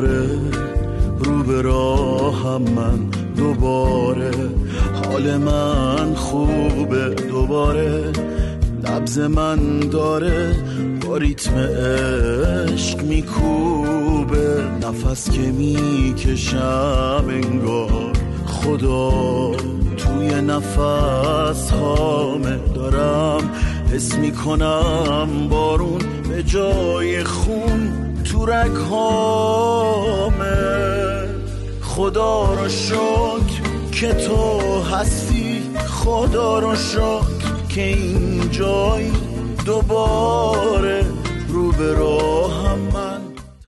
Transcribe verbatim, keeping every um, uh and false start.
دوباره رو به راهم، من دوباره حال من خوبه، دوباره نبض من داره با ریتم عشق میکوبه، نفس که میکشم انگار خدا توی نفس هامه، دارم حس میکنم بارون به جای خون تو رگ هامه. خدا رو شکر که تو هستی، خدا رو شکر که این جای دوباره رو به راه